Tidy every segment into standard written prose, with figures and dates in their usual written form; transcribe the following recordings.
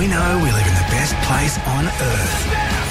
We know we live in the best place on earth.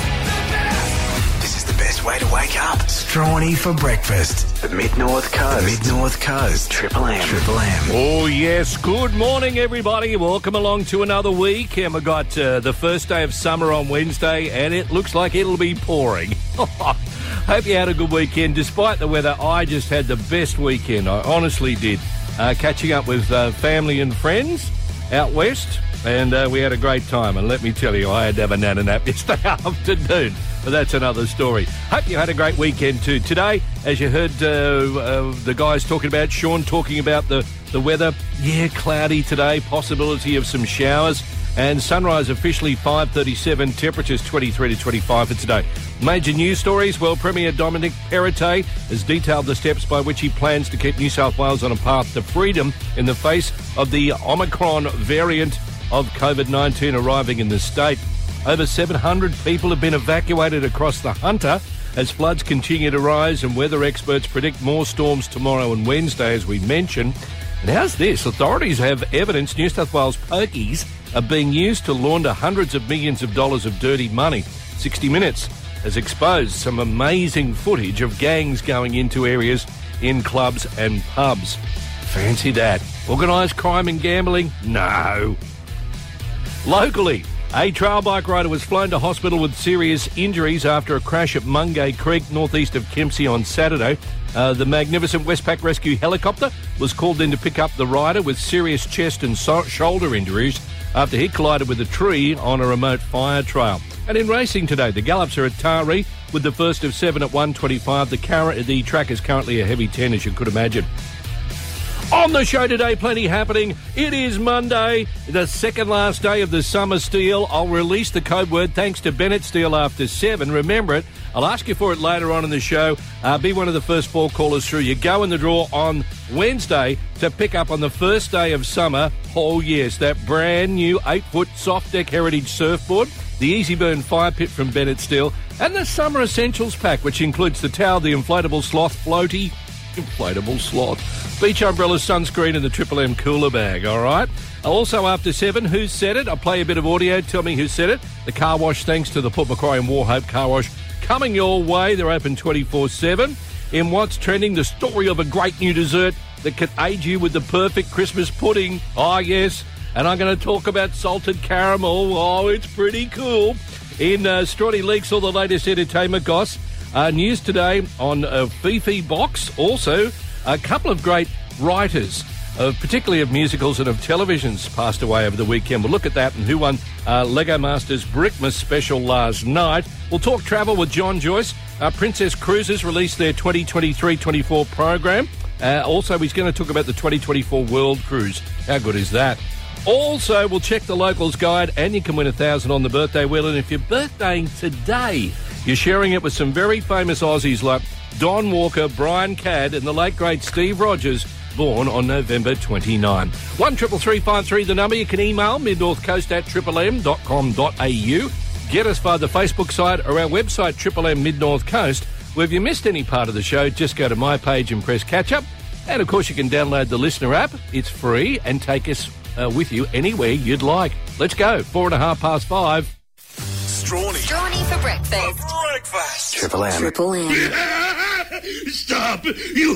This is the best way to wake up. Strawny for breakfast. The Mid-North Coast. Mid-North Coast. Triple M. Triple M. Oh, yes. Good morning, everybody. Welcome along to another week. And we've got the first day of summer on Wednesday, and it looks like it'll be pouring. Hope you had a good weekend. Despite the weather, I just had the best weekend. I honestly did. Catching up with family and friends out west, and we had a great time. And let me tell you, I had to have a nana nap yesterday afternoon, but that's another story. Hope you had a great weekend too. Today, as you heard the guys talking about, Sean talking about the weather, cloudy today, possibility of some showers, and sunrise officially 5:37, temperatures 23 to 25 for today. Major news stories. Well, Premier Dominic Perrottet has detailed the steps by which he plans to keep New South Wales on a path to freedom in the face of the Omicron variant of COVID-19 arriving in the state. Over 700 people have been evacuated across the Hunter as floods continue to rise, and weather experts predict more storms tomorrow and Wednesday, as we mentioned. And how's this? Authorities have evidence New South Wales pokies are being used to launder hundreds of millions of dollars of dirty money. 60 Minutes has exposed some amazing footage of gangs going into areas in clubs and pubs. Fancy that. Organised crime and gambling? No. Locally, a trail bike rider was flown to hospital with serious injuries after a crash at Mungay Creek, northeast of Kempsey on Saturday. The magnificent Westpac Rescue helicopter was called in to pick up the rider with serious chest and shoulder injuries after he collided with a tree on a remote fire trail. And in racing today, the Gallops are at Taree with the first of 7 at 1:25. The track is currently a heavy 10, as you could imagine. On the show today, plenty happening. It is Monday, the second last day of the summer steal. I'll release the code word thanks to Bennett Steele after 7. Remember it. I'll ask you for it later on in the show. Be one of the first 4 callers through. You go in the draw on Wednesday to pick up on the first day of summer. Oh, yes, that brand new 8-foot soft deck heritage surfboard, the Easy Burn Fire Pit from Bennett Steele, and the Summer Essentials Pack, which includes the towel, the inflatable sloth floaty, beach umbrella, sunscreen, and the Triple M cooler bag, all right? Also, after 7, Who Said It? I'll play a bit of audio. Tell me who said it. The car wash, thanks to the Port Macquarie and Warhope Car Wash, coming your way. They're open 24/7. In What's Trending, the story of a great new dessert that can aid you with the perfect Christmas pudding. Oh, yes. And I'm going to talk about salted caramel. Oh, it's pretty cool. In Strawny Leaks, all the latest entertainment goss. News today on Fifi Box. Also, a couple of great writers, particularly of musicals and of televisions, passed away over the weekend. We'll look at that and who won Lego Masters Brickmas special last night. We'll talk travel with John Joyce. Princess Cruises released their 2023-24 program. Also, he's going to talk about the 2024 World Cruise. How good is that? Also, we'll check the locals guide, and you can win $1,000 on the birthday wheel. And if you're birthdaying today, you're sharing it with some very famous Aussies like Don Walker, Brian Cadd, and the late great Steve Rogers, born on November 29. 133353, the number. You can email midnorthcoast@triplem.com.au. Get us via the Facebook site or our website, Triple M Mid-North Coast. Where if you missed any part of the show, just go to my page and press catch up. And of course, you can download the Listener app. It's free and take us with you anywhere you'd like. Let's go. 5:04. Strawny for breakfast. Triple M. Triple M. Stop! You.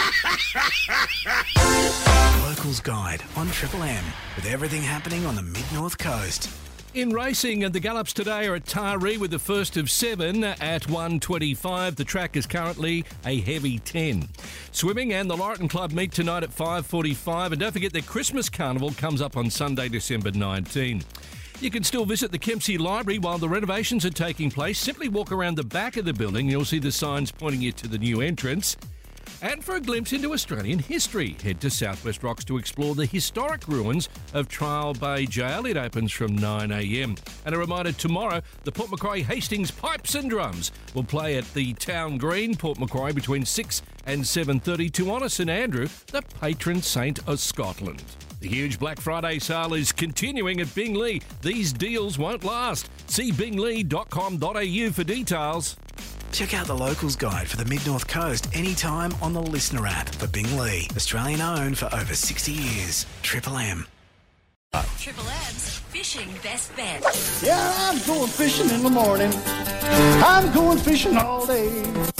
Locals Guide on Triple M with everything happening on the Mid-North Coast. In racing, the Gallops today are at Taree with the first of 7 at 1:25. The track is currently a heavy 10. Swimming and the Laurelton Club meet tonight at 5:45. And don't forget their Christmas Carnival comes up on Sunday, December 19. You can still visit the Kempsey Library while the renovations are taking place. Simply walk around the back of the building. You'll see the signs pointing you to the new entrance. And for a glimpse into Australian history, head to Southwest Rocks to explore the historic ruins of Trial Bay Jail. It opens from 9 a.m. And a reminder, tomorrow, the Port Macquarie Hastings Pipes and Drums will play at the Town Green, Port Macquarie, between 6 and 7:30 to honour St Andrew, the patron saint of Scotland. The huge Black Friday sale is continuing at Binglee. These deals won't last. See binglee.com.au for details. Check out the Locals Guide for the Mid-North Coast anytime on the Listener app for Binglee. Australian owned for over 60 years. Triple M. Triple M's Fishing Best Bet. Yeah, I'm going fishing in the morning. I'm going fishing all day.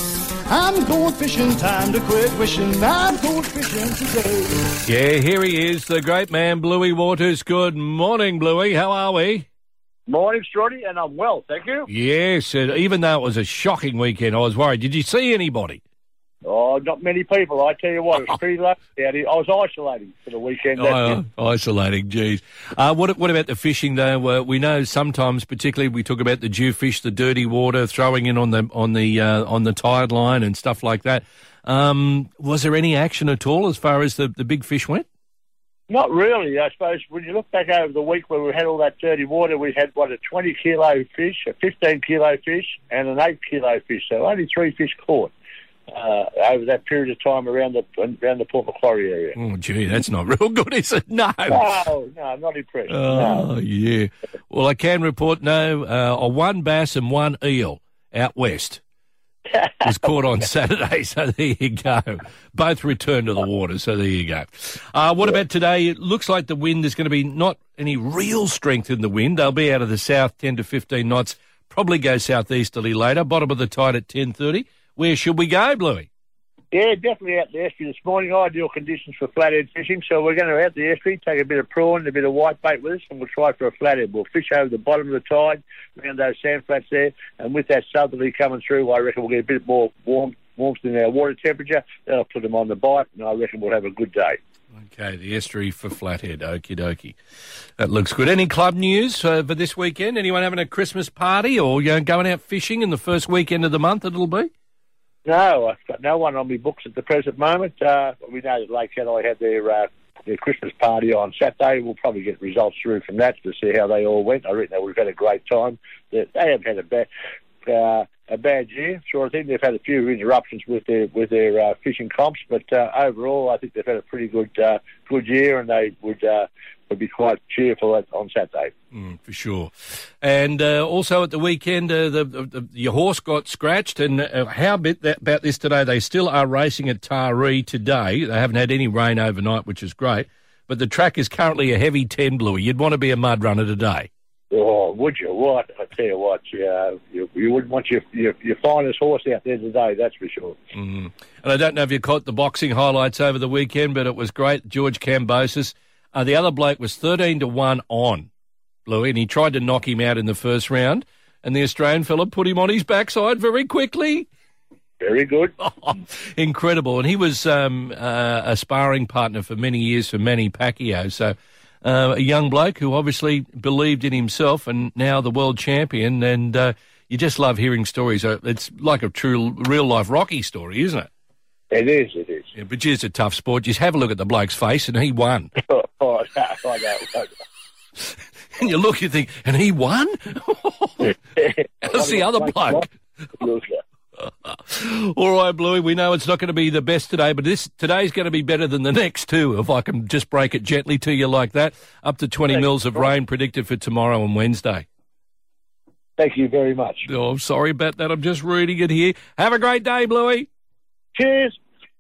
I'm going fishing, time to quit wishing. I'm going fishing today. Yeah, here he is, the great man, Bluey Waters. Good morning, Bluey. How are we? Morning, Strotty, and I'm well, thank you. Yes, even though it was a shocking weekend, I was worried. Did you see anybody? Oh, not many people. I tell you what, it was pretty low out here. I was isolating for the weekend. Isolating, geez. What about the fishing though? We know sometimes, particularly, we talk about the jewfish, the dirty water, throwing in on the tide line and stuff like that. Was there any action at all as far as the big fish went? Not really. I suppose when you look back over the week where we had all that dirty water, we had, a 20-kilo fish, a 15-kilo fish, and an 8-kilo fish. So only 3 fish caught over that period of time around the Port Macquarie area. Oh, gee, that's not real good, is it? No. No, I'm not impressed. Oh, no. Yeah. Well, I can report, a 1 bass and 1 eel out west was caught on Saturday, so there you go. Both returned to the water, so there you go. What about today? It looks like the wind is going to be not any real strength in the wind. They'll be out of the south, 10 to 15 knots, probably go southeasterly later. Bottom of the tide at 10:30. Where should we go, Bluey? Yeah, definitely out the estuary this morning. Ideal conditions for flathead fishing. So we're going to out the estuary, take a bit of prawn, a bit of whitebait with us, and we'll try for a flathead. We'll fish over the bottom of the tide, around those sand flats there, and with that southerly coming through, I reckon we'll get a bit more warmth in our water temperature. That'll put them on the bite, and I reckon we'll have a good day. Okay, the estuary for flathead. Okie dokie. That looks good. Any club news for this weekend? Anyone having a Christmas party or going out fishing in the first weekend of the month it'll be? No, I've got no one on my books at the present moment. We know that Lake Hanoi had their Christmas party on Saturday. We'll probably get results through from that to see how they all went. I reckon they would have had a great time. They haven't had a bad year. Sure, I think they've had a few interruptions with their fishing comps, but overall, I think they've had a pretty good year, and they would be quite cheerful on Saturday. For sure. And also at the weekend, your horse got scratched. And how about this today? They still are racing at Taree today. They haven't had any rain overnight, which is great. But the track is currently a heavy 10, Bluey. You'd want to be a mud runner today. Oh, would you? What? I tell you what, you wouldn't want your finest horse out there today, that's for sure. And I don't know if you caught the boxing highlights over the weekend, but it was great. George Kambosos. The other bloke was 13-1 on, Bluey, and he tried to knock him out in the first round, and the Australian fella put him on his backside very quickly. Very good. Incredible. And he was a sparring partner for many years for Manny Pacquiao, so a young bloke who obviously believed in himself and now the world champion, and you just love hearing stories. It's like a true real-life Rocky story, isn't it? It is. Yeah, but it's a tough sport. Just have a look at the bloke's face, and he won. I know. And you look, you think, and he won? How's the other bloke? All right, Bluey, we know it's not going to be the best today, but today's going to be better than the next two, if I can just break it gently to you like that. Up to 20 mils of rain predicted for tomorrow and Wednesday. Thank you very much. Oh, I'm sorry about that. I'm just reading it here. Have a great day, Bluey. Cheers.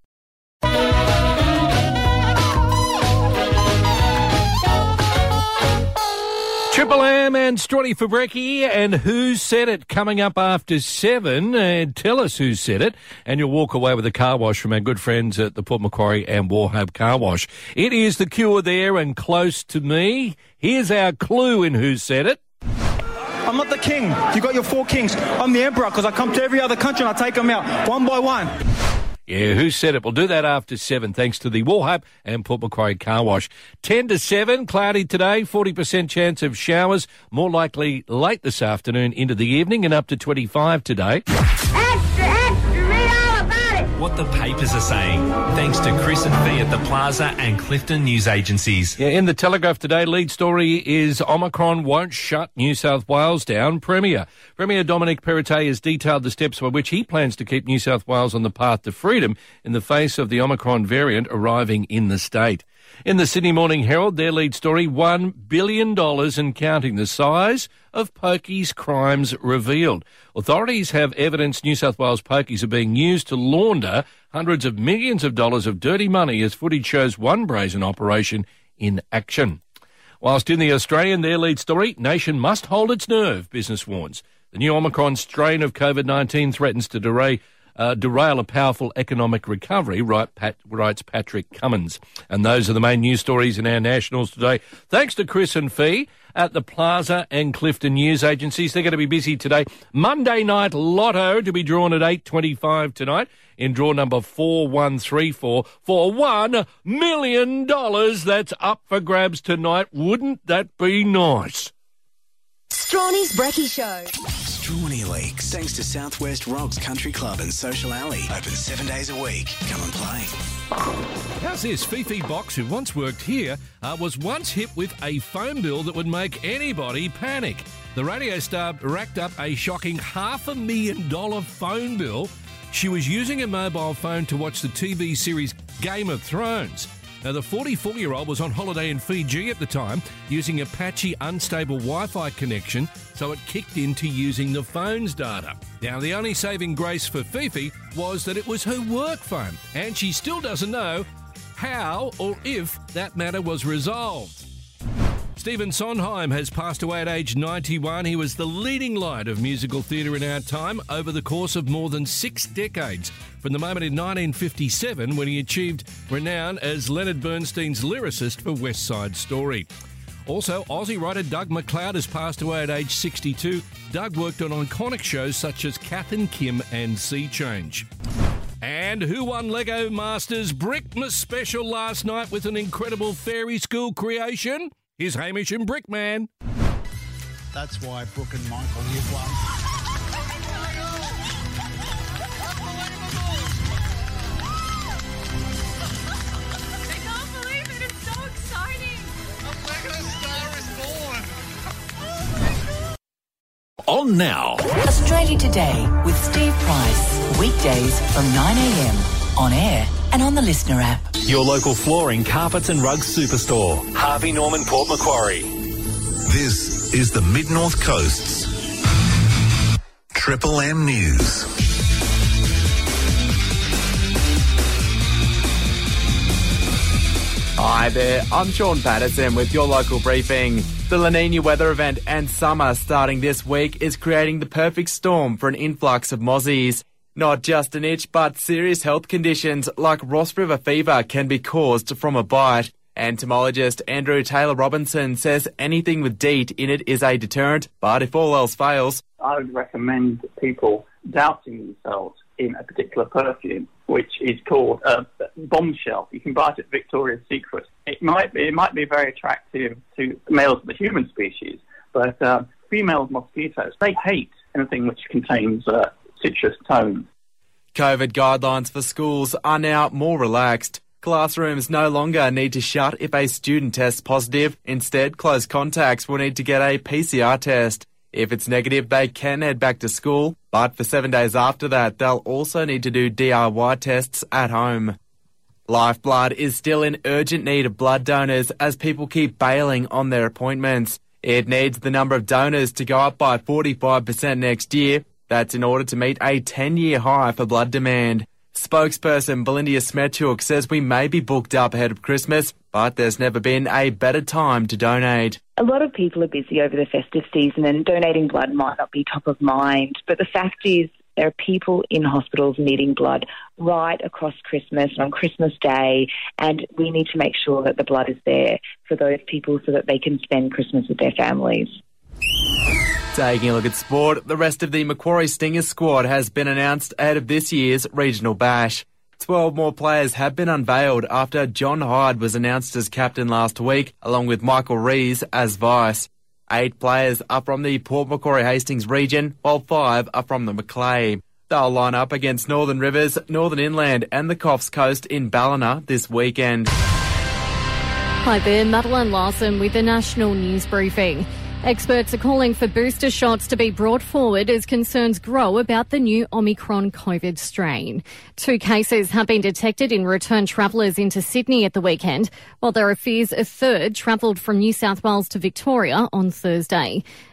Triple M and Strotty for Brekkie, and Who Said It coming up after 7. And tell us who said it, and you'll walk away with a car wash from our good friends at the Port Macquarie and Warhope Car Wash. It is the Cure there and close to me. Here's our clue in Who Said It. I'm not the king. You got your 4 kings. I'm the emperor because I come to every other country and I take them out one by one. Yeah, Who Said It? We'll do that after 7, thanks to the Warhope and Port Macquarie Car Wash. 10 to 7, cloudy today, 40% chance of showers, more likely late this afternoon into the evening, and up to 25 today. Extra, read all about it. What the papers are saying, thanks to Chris and Fee at the Plaza and Clifton News Agencies. Yeah, in the Telegraph today, lead story is Omicron won't shut New South Wales down. Premier Dominic Perrottet has detailed the steps by which he plans to keep New South Wales on the path to freedom in the face of the Omicron variant arriving in the state. In the Sydney Morning Herald, their lead story, $1 billion and counting, the size of pokies crimes revealed. Authorities have evidence New South Wales pokies are being used to launder hundreds of millions of dollars of dirty money, as footage shows one brazen operation in action. Whilst in The Australian, their lead story, nation must hold its nerve, business warns. The new Omicron strain of COVID-19 threatens to derail a powerful economic recovery, writes Patrick Cummins. And those are the main news stories in our nationals today. Thanks to Chris and Fee at the Plaza and Clifton News Agencies. They're going to be busy today. Monday night lotto to be drawn at 8:25 tonight in draw number 4134 for $1 million. That's up for grabs tonight. Wouldn't that be nice? Strawny's Brekkie Show. Strawny Leaks. Thanks to Southwest Rocks Country Club and Social Alley. Open 7 days a week. Come and play. How's this? Fifi Box, who once worked here, was once hit with a phone bill that would make anybody panic. The radio star racked up a shocking $500,000 phone bill. She was using a mobile phone to watch the TV series Game of Thrones. Now, the 44-year-old was on holiday in Fiji at the time, using a patchy, unstable Wi-Fi connection, so it kicked into using the phone's data. Now, the only saving grace for Fifi was that it was her work phone, and she still doesn't know how or if that matter was resolved. Stephen Sondheim has passed away at age 91. He was the leading light of musical theatre in our time over the course of more than 6 decades, from the moment in 1957 when he achieved renown as Leonard Bernstein's lyricist for West Side Story. Also, Aussie writer Doug McLeod has passed away at age 62. Doug worked on iconic shows such as Kath and Kim and Sea Change. And who won Lego Masters Brickmas Special last night with an incredible fairy school creation? Here's Hamish and Brickman. That's why Brooke and Michael, you've won. I can't believe it. It's so exciting. A Lego Star is born. Oh, my God. On now. Australia Today with Steve Price. Weekdays from 9 a.m. on air and on the Listener app. Your local flooring, carpets and rugs superstore. Harvey Norman, Port Macquarie. This is the Mid-North Coast's Triple M News. Hi there, I'm Sean Patterson with your local briefing. The La Nina weather event and summer starting this week is creating the perfect storm for an influx of mozzies. Not just an itch, but serious health conditions like Ross River fever can be caused from a bite. Entomologist Andrew Taylor Robinson says anything with DEET in it is a deterrent, but if all else fails, I would recommend people dousing themselves in a particular perfume, which is called Bombshell. You can buy it at Victoria's Secret. It might be very attractive to males of the human species, but female mosquitoes, they hate anything which contains citrus tones. COVID guidelines for schools are now more relaxed. Classrooms no longer need to shut if a student tests positive. Instead, close contacts will need to get a PCR test. If it's negative, they can head back to school, but for 7 days after that, they'll also need to do DIY tests at home. Lifeblood is still in urgent need of blood donors as people keep bailing on their appointments. It needs the number of donors to go up by 45% next year. That's in order to meet a 10-year high for blood demand. Spokesperson Belinda Smetchuk says we may be booked up ahead of Christmas, but there's never been a better time to donate. A lot of people are busy over the festive season and donating blood might not be top of mind, but the fact is there are people in hospitals needing blood right across Christmas and on Christmas Day, and we need to make sure that the blood is there for those people so that they can spend Christmas with their families. Taking a look at sport, the rest of the Macquarie Stingers squad has been announced ahead of this year's regional bash. 12 more players have been unveiled after John Hyde was announced as captain last week, along with Michael Rees as vice. 8 players are from the Port Macquarie Hastings region, while 5 are from the Macleay. They'll line up against Northern Rivers, Northern Inland and the Coffs Coast in Ballina this weekend. Hi there, Madeline Larson with the National News Briefing. Experts are calling for booster shots to be brought forward as concerns grow about the new Omicron COVID strain. 2 cases have been detected in return travellers into Sydney at the weekend, while there are fears a third travelled from New South Wales to Victoria on Thursday.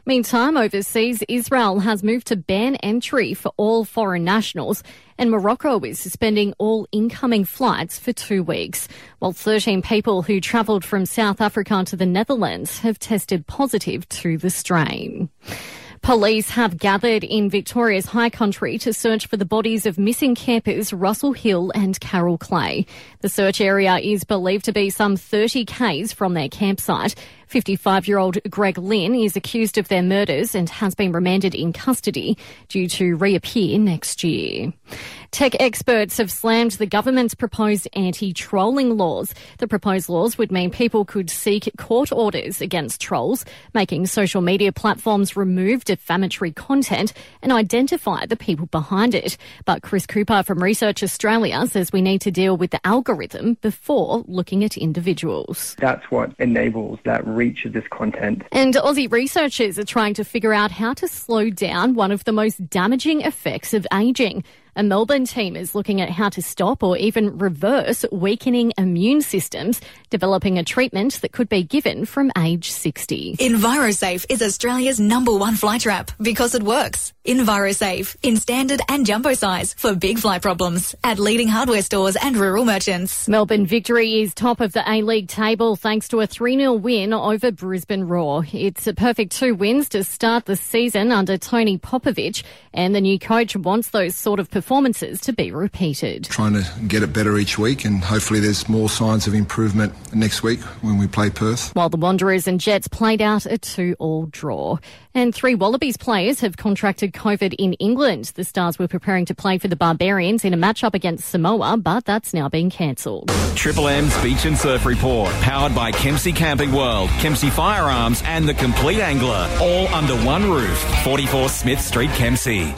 Meantime, overseas, Israel has moved to ban entry for all foreign nationals, and Morocco is suspending all incoming flights for 2 weeks, while 13 people who travelled from South Africa to the Netherlands have tested positive to the strain. Police have gathered in Victoria's High Country to search for the bodies of missing campers Russell Hill and Carol Clay. The search area is believed to be some 30 k's from their campsite. 55-year-old Greg Lynn is accused of their murders and has been remanded in custody due to reappear next year. Tech experts have slammed the government's proposed anti-trolling laws. The proposed laws would mean people could seek court orders against trolls, making social media platforms remove defamatory content and identify the people behind it. But Chris Cooper from Research Australia says we need to deal with the algorithm before looking at individuals. That's what enables that reach of this content. And Aussie researchers are trying to figure out how to slow down one of the most damaging effects of ageing. A Melbourne team is looking at how to stop or even reverse weakening immune systems, developing a treatment that could be given from age 60. EnviroSafe is Australia's #1 fly trap because it works. EnviroSafe in standard and jumbo size for big fly problems at leading hardware stores and rural merchants. Melbourne Victory is top of the A-League table thanks to a 3-0 win over Brisbane Roar. It's a perfect 2 wins to start the season under Tony Popovich, and the new coach wants those sort of performances to be repeated. Trying to get it better each week, and hopefully there's more signs of improvement next week when we play Perth. While the Wanderers and Jets played out a 2-2 draw. And 3 Wallabies players have contracted COVID in England. The Stars were preparing to play for the Barbarians in a match-up against Samoa, but that's now been cancelled. Triple M's Beach and Surf Report, powered by Kempsey Camping World, Kempsey Firearms and The Complete Angler, all under one roof. 44 Smith Street, Kempsey.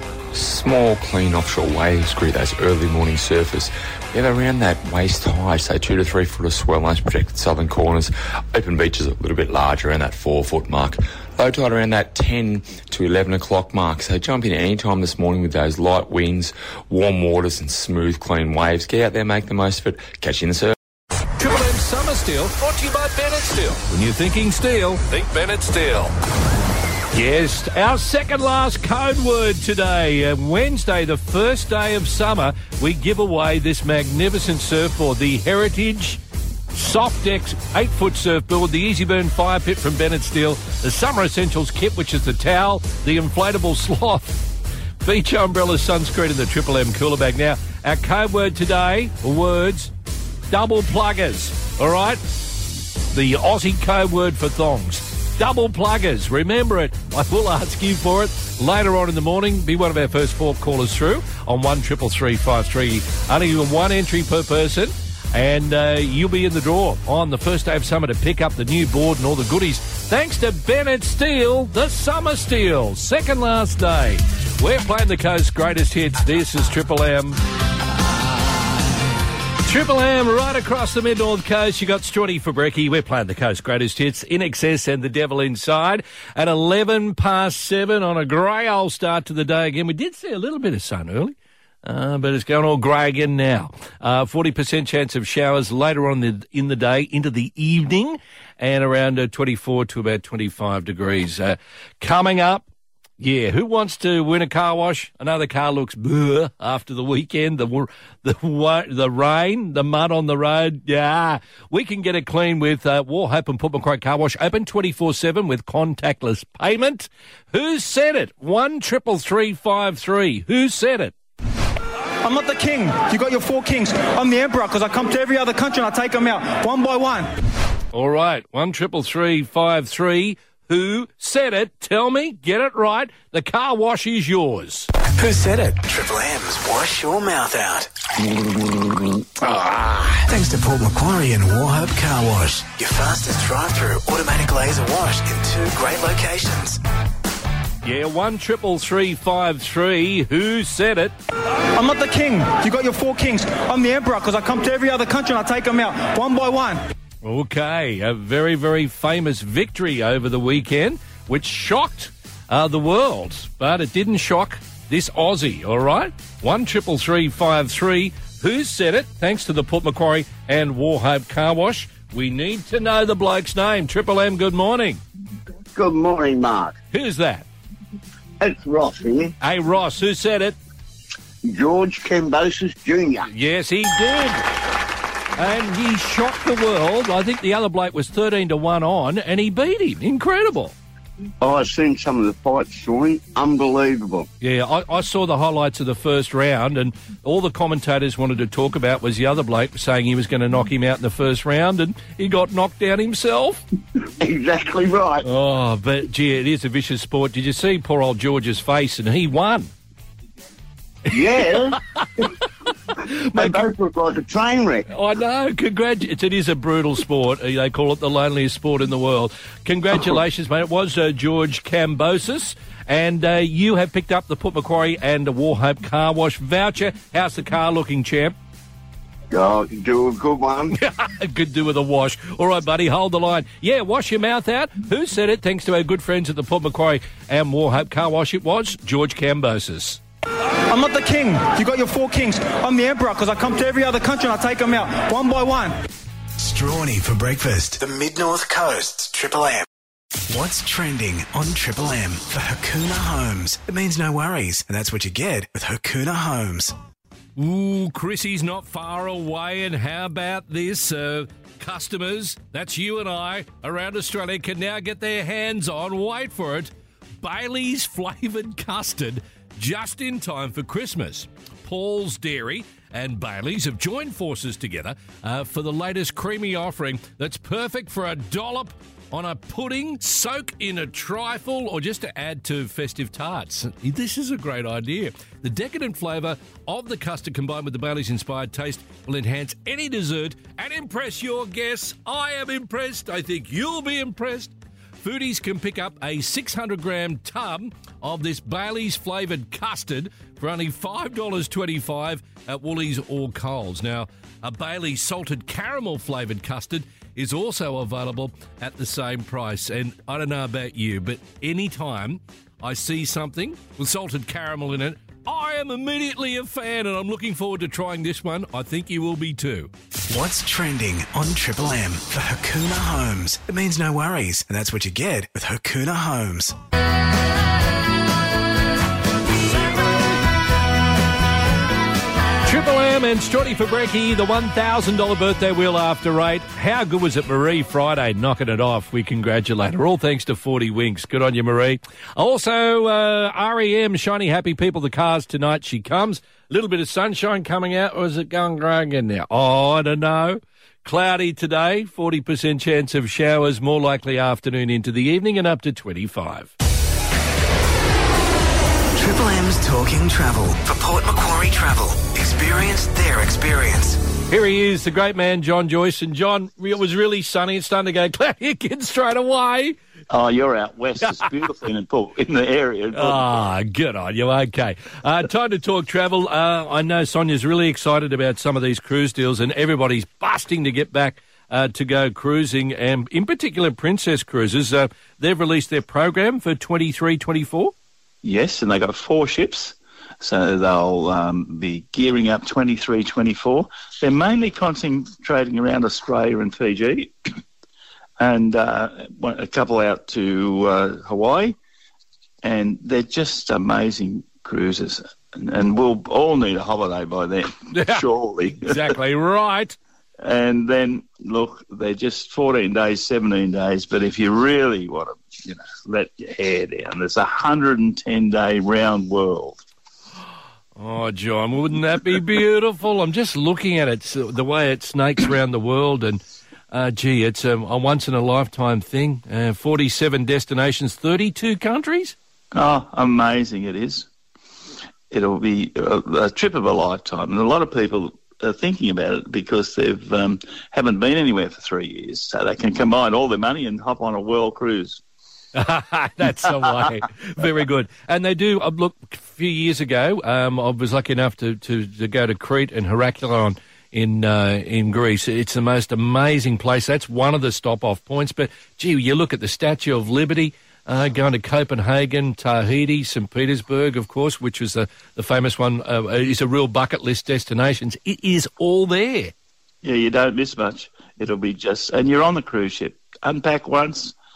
Small, clean offshore waves greet those early morning surfers. We have around that waist high, say 2 to 3 foot of swell on those projected southern corners. Open beaches a little bit larger, around that 4 foot mark. Low tide around that 10 to 11 o'clock mark. So jump in any time this morning with those light winds, warm waters and smooth, clean waves. Get out there, make the most of it. Catch you in the surf. Triple M Summer Steel, brought to you by Bennett Steel. When you're thinking steel, think Bennett Steel. Yes, our second last code word today. Wednesday, the first day of summer, we give away this magnificent surfboard, the Heritage Softex 8-foot surfboard, the Easy Burn Fire Pit from Bennett Steel, the Summer Essentials Kit, which is the towel, the inflatable sloth, beach umbrella, sunscreen, and the Triple M cooler bag. Now, our code word today, words, double pluggers, all right? The Aussie code word for thongs. Double pluggers. Remember it. I will ask you for it later on in the morning. Be one of our first 4 callers through on 133353. Only 1 entry per person. And you'll be in the draw on the first day of summer to pick up the new board and all the goodies. Thanks to Bennett Steel, the Summer Steel. Second last day. We're playing the Coast's greatest hits. This is Triple M. Triple M right across the Mid-North Coast. You got Strawny for Brekkie. We're playing the Coast's greatest hits. In Excess and The Devil Inside at 7:11 on a grey old start to the day again. We did see a little bit of sun early, but it's going all grey again now. 40% chance of showers later on in the day into the evening, and around 24 to about 25 degrees. Coming up, yeah, who wants to win a car wash? Another car looks bleh after the weekend. The rain, the mud on the road. Yeah, we can get it clean with Warhope and Port Macquarie Car Wash. Open 24/7 with contactless payment. Who said it? 133353. Who said it? I'm not the king. You got your 4 kings. I'm the emperor because I come to every other country and I take them out one by one. All right, 133353. Who said it? Tell me. Get it right. The car wash is yours. Who said it? Triple M's Wash Your Mouth Out. Thanks to Port Macquarie and Warhope Car Wash. Your fastest drive-through automatic laser wash in 2 great locations. Yeah, 133353. Who said it? I'm not the king. You got your 4 kings. I'm the emperor because I come to every other country and I take them out one by one. Okay, a very, very famous victory over the weekend, which shocked the world, but it didn't shock this Aussie, all right? 133353. Who said it? Thanks to the Port Macquarie and Warhope Car Wash. We need to know the bloke's name. Triple M, good morning. Good morning, Mark. Who's that? It's Ross here. Hey, Ross, who said it? George Kambosos Jr. Yes, he did. And he shocked the world. I think the other bloke was 13-1 on, and he beat him. Incredible. Oh, I've seen some of the fights, Shawnee. Unbelievable. Yeah, I saw the highlights of the first round, and all the commentators wanted to talk about was the other bloke saying he was going to knock him out in the first round, and he got knocked down himself. Exactly right. Oh, but, gee, it is a vicious sport. Did you see poor old George's face? And he won. Yeah. They both look like a train wreck. I know. It is a brutal sport. They call it the loneliest sport in the world. Congratulations, mate. It was George Kambosos. And you have picked up the Port Macquarie and the Warhope Car Wash voucher. How's the car looking, champ? Oh, I can do a good one. Could do with a wash. All right, buddy, hold the line. Yeah, wash your mouth out. Who said it? Thanks to our good friends at the Port Macquarie and Warhope Car Wash. It was George Kambosos. I'm not the king. You got your 4 kings. I'm the emperor because I come to every other country and I take them out one by one. Strawny for breakfast. The Mid-North Coast, Triple M. What's trending on Triple M for Hakuna Homes? It means no worries, and that's what you get with Hakuna Homes. Ooh, Chrissy's not far away, and how about this? Customers, that's you and I, around Australia can now get their hands on, wait for it, Bailey's flavoured custard just in time for Christmas. Paul's Dairy and Bailey's have joined forces together for the latest creamy offering that's perfect for a dollop on a pudding, soak in a trifle, or just to add to festive tarts. This is a great idea. The decadent flavour of the custard combined with the Bailey's-inspired taste will enhance any dessert and impress your guests. I am impressed. I think you'll be impressed. Foodies can pick up a 600-gram tub of this Bailey's flavoured custard for only $5.25 at Woolies or Coles. Now, a Bailey's salted caramel flavoured custard is also available at the same price. And I don't know about you, but any time I see something with salted caramel in it, I am immediately a fan, and I'm looking forward to trying this one. I think you will be too. What's trending on Triple M for Hakuna Homes? It means no worries, and that's what you get with Hakuna Homes. Triple M and Strawny for Brekkie, the $1,000 birthday wheel after 8. How good was it, Marie, Friday, knocking it off? We congratulate her. All thanks to 40 Winks. Good on you, Marie. Also, REM, Shiny Happy People, the cars tonight. She comes. A little bit of sunshine coming out, or is it going grey again now? Oh, I don't know. Cloudy today, 40% chance of showers, more likely afternoon into the evening, and up to 25. Triple M's Talking Travel for Port Macquarie Travel. Experience their experience. Here he is, the great man, John Joyce. And, John, it was really sunny. It's starting to go cloudy again straight away. Oh, you're out west. It's beautiful in the area. Ah, good on you. Okay. Time to talk travel. I know Sonia's really excited about some of these cruise deals, and everybody's busting to get back to go cruising, and in particular Princess Cruises. They've released their program for 23-24. Yes, and they got 4 ships. So they'll be gearing up 23-24. They're mainly concentrating around Australia and Fiji, and a couple out to Hawaii. And they're just amazing cruises. And we'll all need a holiday by then, surely. Exactly right. And then, look, they're just 14 days, 17 days. But if you really want to, let your hair down, there's a 110-day round world. Oh, John, wouldn't that be beautiful? I'm just looking at it, the way it snakes around the world, and, it's a once-in-a-lifetime thing. 47 destinations, 32 countries? Oh, amazing it is. It'll be a trip of a lifetime, and a lot of people are thinking about it because they've haven't been anywhere for 3 years, so they can combine all their money and hop on a world cruise. That's the way. Very good. And they do, look, a few years ago, I was lucky enough to go to Crete and Heraklion in Greece. It's the most amazing place. That's one of the stop-off points. But, gee, you look at the Statue of Liberty, going to Copenhagen, Tahiti, St. Petersburg, of course, which was the famous one, is a real bucket list destination. It is all there. Yeah, you don't miss much. It'll be just, and you're on the cruise ship. Unpack once,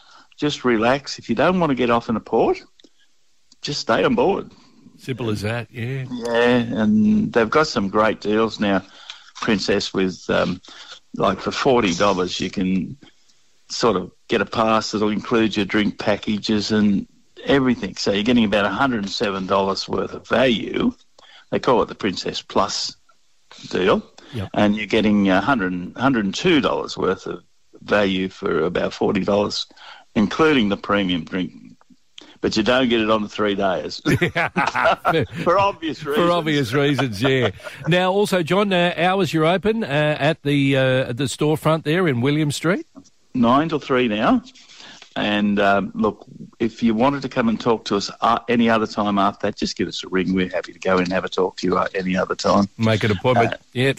just relax. If you don't want to get off in a port, just stay on board. Simple as that, yeah. Yeah, and they've got some great deals now, Princess, with like for $40 you can sort of get a pass that'll include your drink packages and everything. So you're getting about $107 worth of value. They call it the Princess Plus deal. Yep. And you're getting $102 worth of value for about $40, including the premium drink. But you don't get it on the 3 days. For obvious reasons. For obvious reasons, yeah. Now, also, John, hours you're open at the storefront there in William Street? 9 till 3 now. And, look, if you wanted to come and talk to us any other time after that, just give us a ring. We're happy to go in and have a talk to you any other time. Make an appointment.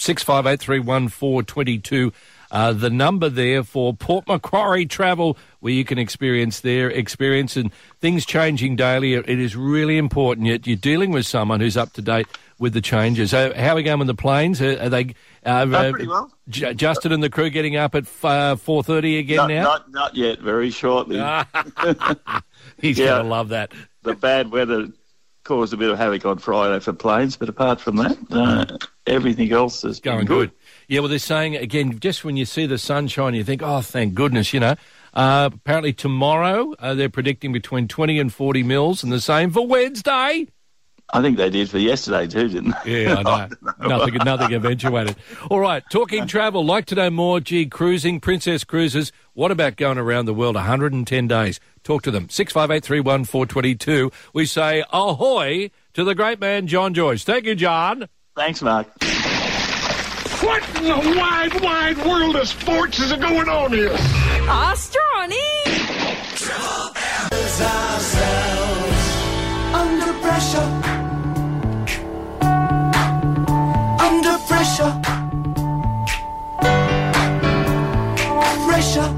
6583142. The number there for Port Macquarie Travel, where you can experience their experience and things changing daily. It is really important. You're dealing with someone who's up to date with the changes. How are we going with the planes? Are they pretty well. Justin and the crew getting up at 4:30 again now? Not yet. Very shortly. He's going to love that. The bad weather caused a bit of havoc on Friday for planes, but apart from that, everything else is going good. Yeah, well, they're saying, again, just when you see the sunshine, you think, oh, thank goodness, apparently tomorrow they're predicting between 20 and 40 mils, and the same for Wednesday. I think they did for yesterday too, didn't they? Yeah, I know. Nothing eventuated. All right, talking travel, like to know more, cruising, Princess Cruises, what about going around the world 110 days? Talk to them. 6583142. We say ahoy to the great man, John Joyce. Thank you, John. Thanks, Mark. What in the wide, wide world of sports is going on here? Strawny! Under pressure. Under pressure. Pressure.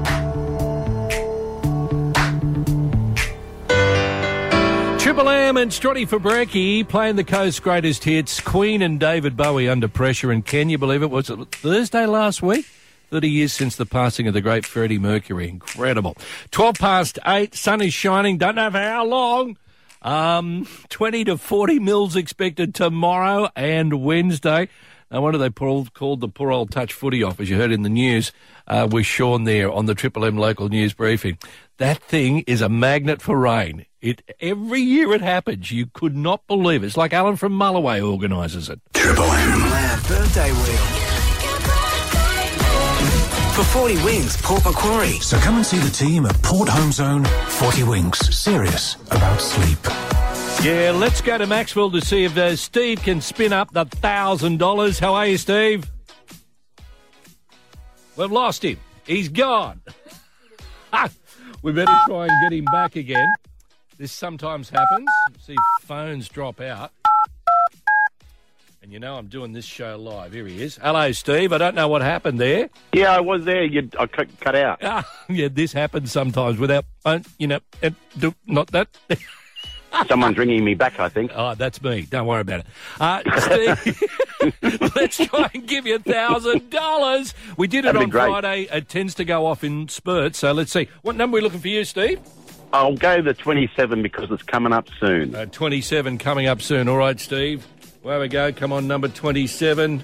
Triple M and Strotty Fabricki playing the Coast's greatest hits. Queen and David Bowie under pressure. And can you believe it? Was it Thursday last week? 30 years since the passing of the great Freddie Mercury. Incredible. 12:08. Sun is shining. Don't know for how long. 20 to 40 mils expected tomorrow and Wednesday. Now, what do they called the poor old touch footy off, as you heard in the news, with Sean there on the Triple M local news briefing. That thing is a magnet for rain. Every year it happens. You could not believe it. It's like Alan from Mulloway organises it. Triple M birthday wheel. For 40 wings, Port Macquarie. So come and see the team at Port Home Zone 40 Winks. Serious about sleep. Yeah, let's go to Maxwell to see if Steve can spin up the $1,000. How are you, Steve? We've lost him. He's gone. We better try and get him back again. This sometimes happens. See, phones drop out. And you know I'm doing this show live. Here he is. Hello, Steve. I don't know what happened there. Yeah, I was there. I cut out. Yeah, this happens sometimes without, not that. Someone's ringing me back, I think. Oh, that's me. Don't worry about it. Steve, let's try and give you $1,000. We did it on Friday. It tends to go off in spurts. So let's see. What number are we looking for you, Steve? I'll go the 27 because it's coming up soon. 27 coming up soon. All right, Steve. Where we go? Come on, number 27.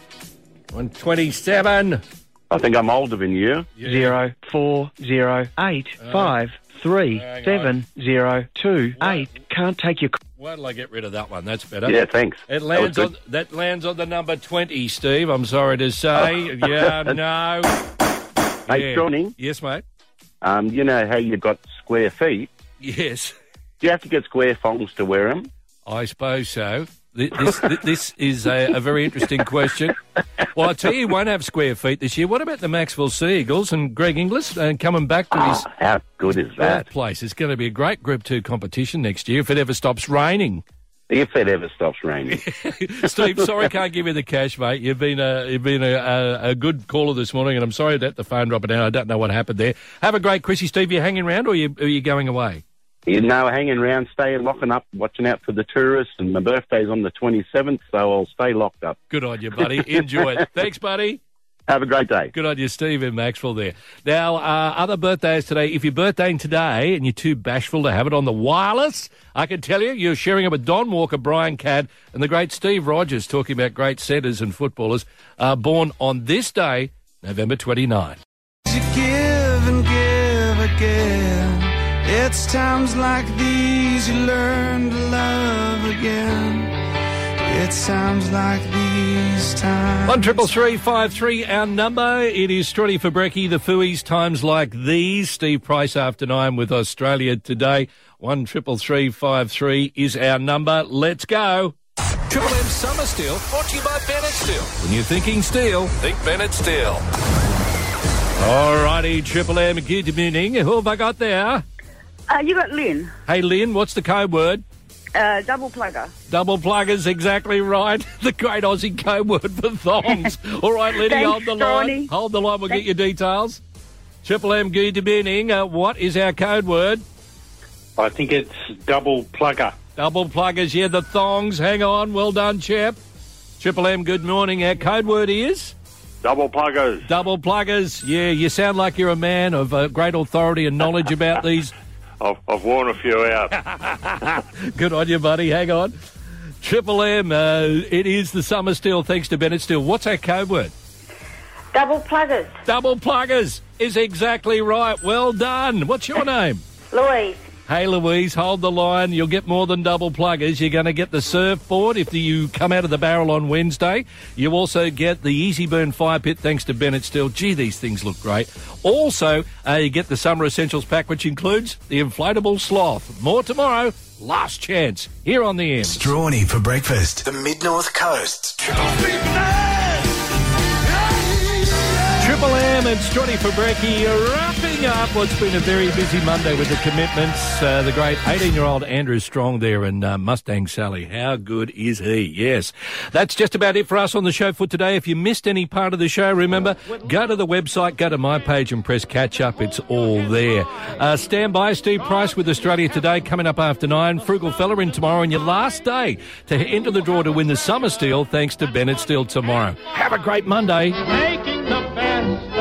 127. I think I'm older than you. Yeah. 0 4 0 8 5 3 7 0 2 8. Can't take your. Why did I get rid of that one? That's better. Yeah, thanks. That lands on the number 20, Steve. I'm sorry to say. Yeah, no. Hey, Johnny. Yes, mate. You know how you've got square feet? Yes. Do you have to get square thongs to wear them? I suppose so. This is a very interesting question. Well, I tell you, won't have square feet this year. What about the Maxwell Sea Eagles and Greg Inglis coming back to his how good is that place? It's going to be a great Group 2 competition next year if it ever stops raining. If it ever stops raining. Steve, sorry, can't give you the cash, mate. You've been a good caller this morning, and I'm sorry that the phone dropped out. I don't know what happened there. Have a great Chrissy, Steve. You hanging around, or are you going away? You know, hanging around, staying locking up, watching out for the tourists, and my birthday's on the 27th, so I'll stay locked up. Good on you, buddy. Enjoy it. Thanks, buddy. Have a great day. Good on you, Steve in Maxwell there. Now, other birthdays today. If you're birthdaying today and you're too bashful to have it on the wireless, I can tell you, you're sharing it with Don Walker, Brian Cadd, and the great Steve Rogers, talking about great centres and footballers born on this day, November 29. You give and give again. It's times like these you learn to love again. It's times like these times. 133353, our number. It is Strutty for Brekkie, the Fooey's times like these. Steve Price after 9 with Australia today. 133353 is our number. Let's go. Triple M Summer Steel, brought to you by Bennett Steel. When you're thinking steel, Think Bennett Steel. all righty, Triple M, good morning. Who have I got there? You got Lynn. Hey, Lynn, what's the code word? Double plugger. Double pluggers, exactly right. The great Aussie code word for thongs. All right, Lenny, Thanks, hold the line. Tony. Hold the line, we'll get your details. Triple M, good morning. What is our code word? I think it's double plugger. Double pluggers, yeah, the thongs. Hang on, well done, chap. Triple M, good morning. Our code word is? Double pluggers. Double pluggers. Yeah, you sound like you're a man of great authority and knowledge about these. I've worn a few out. Good on you, buddy. Hang on. Triple M, it is the Summer Steel, thanks to Bennett Steel. What's our code word? Double pluggers. Double pluggers is exactly right. Well done. What's your name? Louise. Hey, Louise, hold the line. You'll get more than double pluggers. You're going to get the surfboard if you come out of the barrel on Wednesday. You also get the Easy Burn Fire Pit thanks to Bennett Steel. Gee, these things look great. Also, you get the Summer Essentials pack, which includes the inflatable sloth. More tomorrow. Last chance. Here on the end. Strawny for breakfast. The Mid-North Coast's Triple Triple M and Strutty for Brekkie wrapping up what's been a very busy Monday with the commitments. The great 18-year-old Andrew Strong there and Mustang Sally. How good is he? Yes. That's just about it for us on the show for today. If you missed any part of the show, remember, go to the website, go to my page and press catch up. It's all there. Stand by. Steve Price with Australia Today coming up after 9. Frugal Fella in tomorrow and your last day to enter the draw to win the Summer Steel thanks to Bennett Steel tomorrow. Have a great Monday. Making the best